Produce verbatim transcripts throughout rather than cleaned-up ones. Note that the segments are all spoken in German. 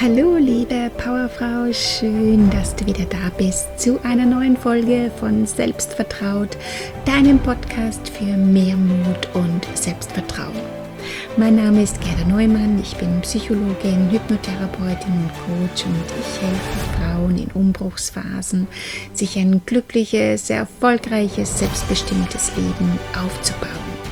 Hallo liebe Powerfrau, schön, dass du wieder da bist zu einer neuen Folge von Selbstvertraut, deinem Podcast für mehr Mut und Selbstvertrauen. Mein Name ist Gerda Neumann, ich bin Psychologin, Hypnotherapeutin und Coach und ich helfe Frauen in Umbruchsphasen, sich ein glückliches, erfolgreiches, selbstbestimmtes Leben aufzubauen.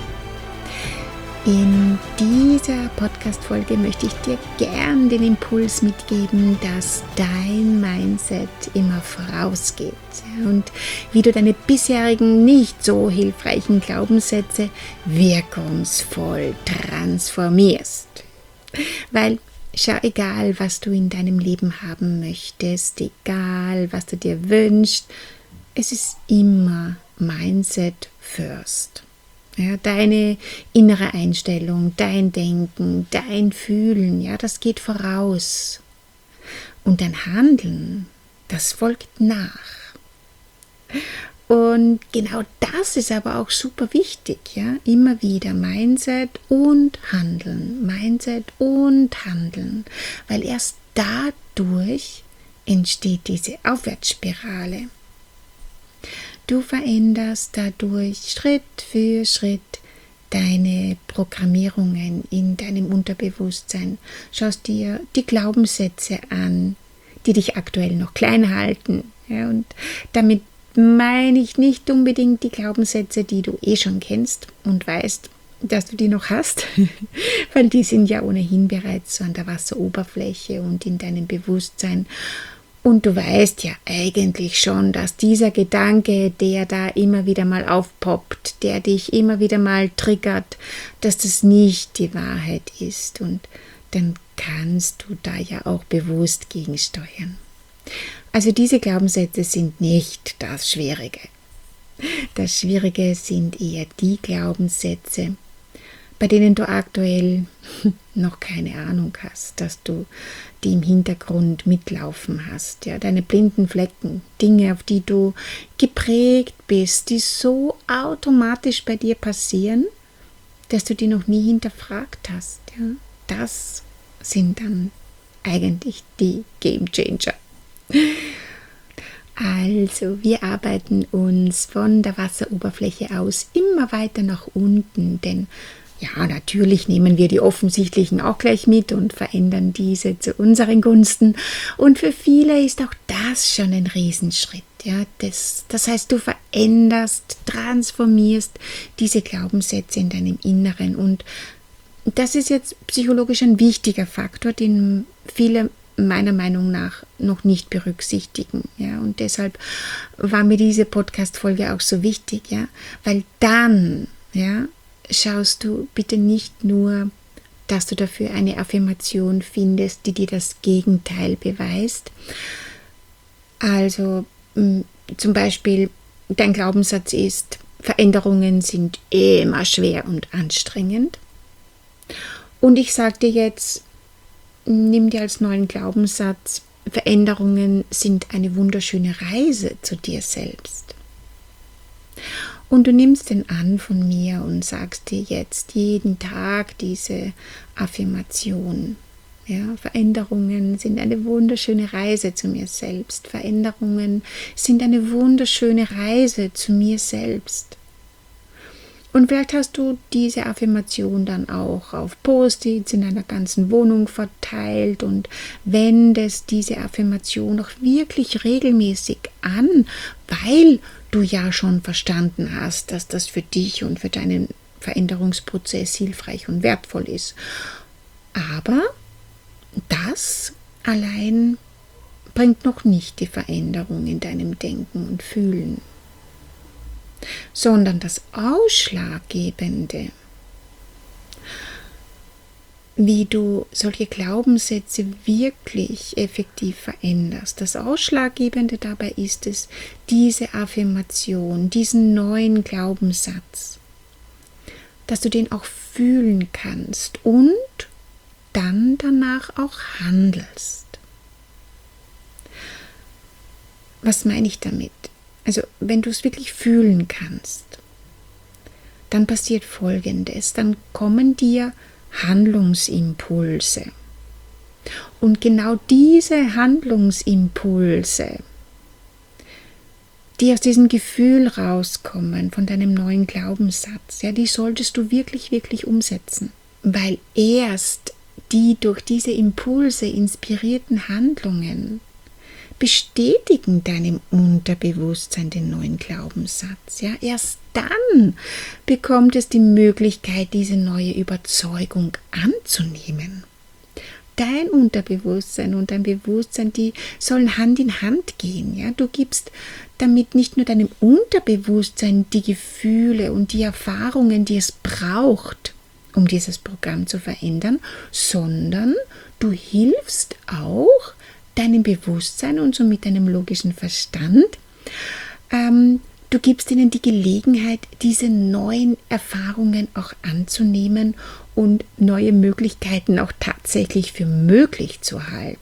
In dieser Podcast-Folge möchte ich dir gern den Impuls mitgeben, dass dein Mindset immer vorausgeht und wie du deine bisherigen nicht so hilfreichen Glaubenssätze wirkungsvoll transformierst. Weil schau, egal was du in deinem Leben haben möchtest, egal was du dir wünschst, es ist immer Mindset first. Ja, deine innere Einstellung, dein Denken, dein Fühlen, ja, das geht voraus. Und dein Handeln, das folgt nach. Und genau das ist aber auch super wichtig, ja, immer wieder Mindset und Handeln, Mindset und Handeln, weil erst dadurch entsteht diese Aufwärtsspirale. Du veränderst dadurch Schritt für Schritt deine Programmierungen in deinem Unterbewusstsein. Schaust dir die Glaubenssätze an, die dich aktuell noch klein halten. Ja, und damit meine ich nicht unbedingt die Glaubenssätze, die du eh schon kennst und weißt, dass du die noch hast, weil die sind ja ohnehin bereits so an der Wasseroberfläche und in deinem Bewusstsein. Und du weißt ja eigentlich schon, dass dieser Gedanke, der da immer wieder mal aufpoppt, der dich immer wieder mal triggert, dass das nicht die Wahrheit ist. Und dann kannst du da ja auch bewusst gegensteuern. Also diese Glaubenssätze sind nicht das Schwierige. Das Schwierige sind eher die Glaubenssätze, bei denen du aktuell noch keine Ahnung hast, dass du die im Hintergrund mitlaufen hast. Ja, deine blinden Flecken, Dinge, auf die du geprägt bist, die so automatisch bei dir passieren, dass du die noch nie hinterfragt hast. Ja, das sind dann eigentlich die Game Changer. Also, wir arbeiten uns von der Wasseroberfläche aus immer weiter nach unten, denn ja, natürlich nehmen wir die offensichtlichen auch gleich mit und verändern diese zu unseren Gunsten. Und für viele ist auch das schon ein Riesenschritt. Ja, das, das heißt, du veränderst, transformierst diese Glaubenssätze in deinem Inneren. Und das ist jetzt psychologisch ein wichtiger Faktor, den viele meiner Meinung nach noch nicht berücksichtigen. Ja, und deshalb war mir diese Podcast-Folge auch so wichtig, ja, weil dann, ja, schaust du bitte nicht nur, dass du dafür eine Affirmation findest, die dir das Gegenteil beweist. Also mh, zum Beispiel, dein Glaubenssatz ist, Veränderungen sind immer schwer und anstrengend. Und ich sage dir jetzt, nimm dir als neuen Glaubenssatz, Veränderungen sind eine wunderschöne Reise zu dir selbst. Und du nimmst den an von mir und sagst dir jetzt jeden Tag diese Affirmation. Ja, Veränderungen sind eine wunderschöne Reise zu mir selbst. Veränderungen sind eine wunderschöne Reise zu mir selbst. Und vielleicht hast du diese Affirmation dann auch auf Post-its in deiner ganzen Wohnung verteilt und wendest diese Affirmation auch wirklich regelmäßig an, weil du ja schon verstanden hast, dass das für dich und für deinen Veränderungsprozess hilfreich und wertvoll ist. Aber das allein bringt noch nicht die Veränderung in deinem Denken und Fühlen, sondern das Ausschlaggebende, wie du solche Glaubenssätze wirklich effektiv veränderst. Das Ausschlaggebende dabei ist es, diese Affirmation, diesen neuen Glaubenssatz, dass du den auch fühlen kannst und dann danach auch handelst. Was meine ich damit? Also, wenn du es wirklich fühlen kannst, dann passiert Folgendes, dann kommen dir Handlungsimpulse. Und genau diese Handlungsimpulse, die aus diesem Gefühl rauskommen, von deinem neuen Glaubenssatz, ja, die solltest du wirklich, wirklich umsetzen. Weil erst die durch diese Impulse inspirierten Handlungen bestätigen deinem Unterbewusstsein den neuen Glaubenssatz. Ja, erst dann bekommt es die Möglichkeit, diese neue Überzeugung anzunehmen. Dein Unterbewusstsein und dein Bewusstsein, die sollen Hand in Hand gehen. Ja? Du gibst damit nicht nur deinem Unterbewusstsein die Gefühle und die Erfahrungen, die es braucht, um dieses Programm zu verändern, sondern du hilfst auch deinem Bewusstsein und somit deinem logischen Verstand, ähm, du gibst ihnen die Gelegenheit, diese neuen Erfahrungen auch anzunehmen und neue Möglichkeiten auch tatsächlich für möglich zu halten.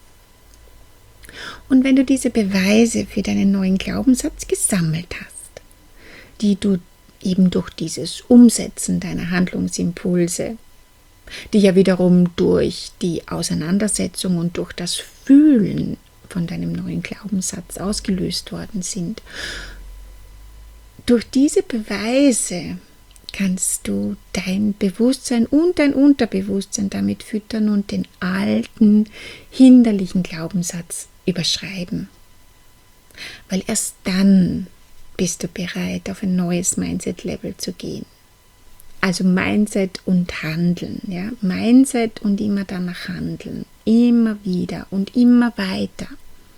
Und wenn du diese Beweise für deinen neuen Glaubenssatz gesammelt hast, die du eben durch dieses Umsetzen deiner Handlungsimpulse, die ja wiederum durch die Auseinandersetzung und durch das Fühlen von deinem neuen Glaubenssatz ausgelöst worden sind, durch diese Beweise kannst du dein Bewusstsein und dein Unterbewusstsein damit füttern und den alten, hinderlichen Glaubenssatz überschreiben. Weil erst dann bist du bereit, auf ein neues Mindset-Level zu gehen. Also Mindset und Handeln. Ja? Mindset und immer danach handeln. Immer wieder und immer weiter.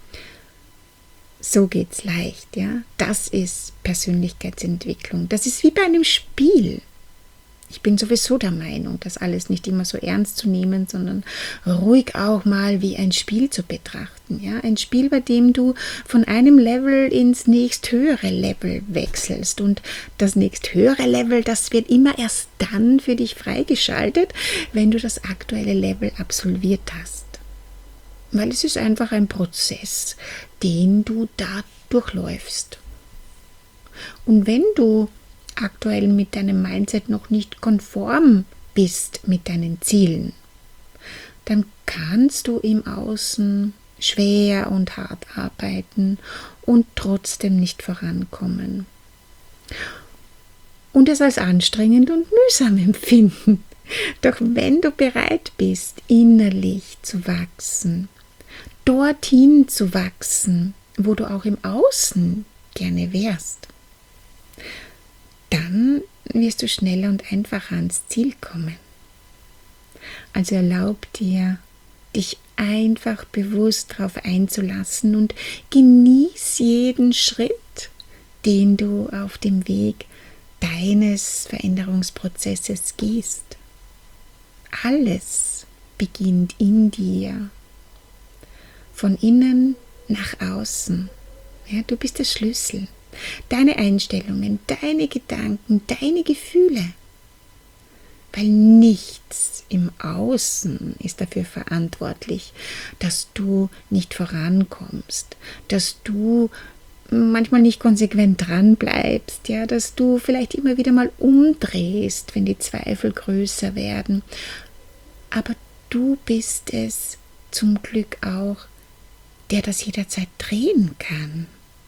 So geht's leicht, ja. Das ist Persönlichkeitsentwicklung. Das ist wie bei einem Spiel. Ich bin sowieso der Meinung, das alles nicht immer so ernst zu nehmen, sondern ruhig auch mal wie ein Spiel zu betrachten, ja. Ein Spiel, bei dem du von einem Level ins nächsthöhere Level wechselst. Und das nächsthöhere Level, das wird immer erst dann für dich freigeschaltet, wenn du das aktuelle Level absolviert hast. Weil es ist einfach ein Prozess, den du da durchläufst. Und wenn du aktuell mit deinem Mindset noch nicht konform bist mit deinen Zielen, dann kannst du im Außen schwer und hart arbeiten und trotzdem nicht vorankommen. Und es als anstrengend und mühsam empfinden. Doch wenn du bereit bist, innerlich zu wachsen, dorthin zu wachsen, wo du auch im Außen gerne wärst, dann wirst du schneller und einfacher ans Ziel kommen. Also erlaub dir, dich einfach bewusst darauf einzulassen und genieß jeden Schritt, den du auf dem Weg deines Veränderungsprozesses gehst. Alles beginnt in dir. Von innen nach außen. Ja, du bist der Schlüssel. Deine Einstellungen, deine Gedanken, deine Gefühle. Weil nichts im Außen ist dafür verantwortlich, dass du nicht vorankommst, dass du manchmal nicht konsequent dran bleibst, ja, dass du vielleicht immer wieder mal umdrehst, wenn die Zweifel größer werden. Aber du bist es zum Glück auch, der das jederzeit drehen kann.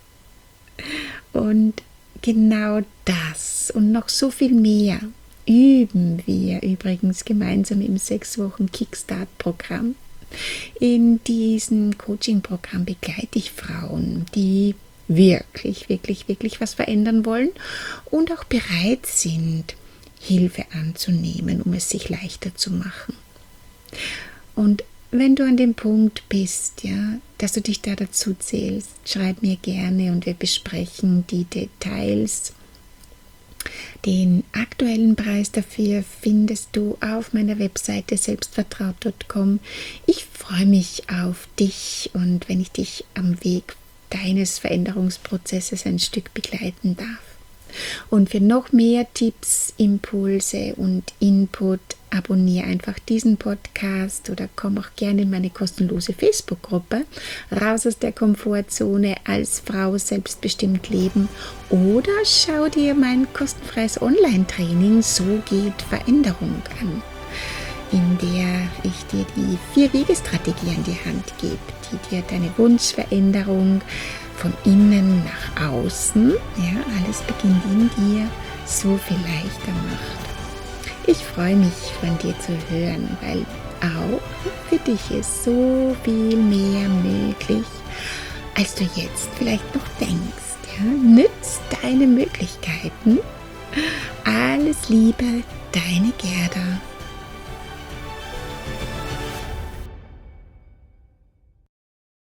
Und genau das und noch so viel mehr üben wir übrigens gemeinsam im sechs Wochen Kickstart-Programm. In diesem Coaching-Programm begleite ich Frauen, die wirklich, wirklich, wirklich was verändern wollen und auch bereit sind, Hilfe anzunehmen, um es sich leichter zu machen. Und wenn du an dem Punkt bist, ja, dass du dich da dazu zählst, schreib mir gerne und wir besprechen die Details. Den aktuellen Preis dafür findest du auf meiner Webseite selbstvertraut punkt com. Ich freue mich auf dich und wenn ich dich am Weg deines Veränderungsprozesses ein Stück begleiten darf. Und für noch mehr Tipps, Impulse und Input abonniere einfach diesen Podcast oder komm auch gerne in meine kostenlose Facebook-Gruppe Raus aus der Komfortzone als Frau selbstbestimmt leben oder schau dir mein kostenfreies Online-Training So geht Veränderung an. in der ich dir die Vier-Wege-Strategie an die Hand gebe, die dir deine Wunschveränderung von innen nach außen, ja, alles beginnt in dir, so viel leichter macht. Ich freue mich, von dir zu hören, weil auch für dich ist so viel mehr möglich, als du jetzt vielleicht noch denkst. Ja? Nütz deine Möglichkeiten. Alles Liebe, deine Gerda.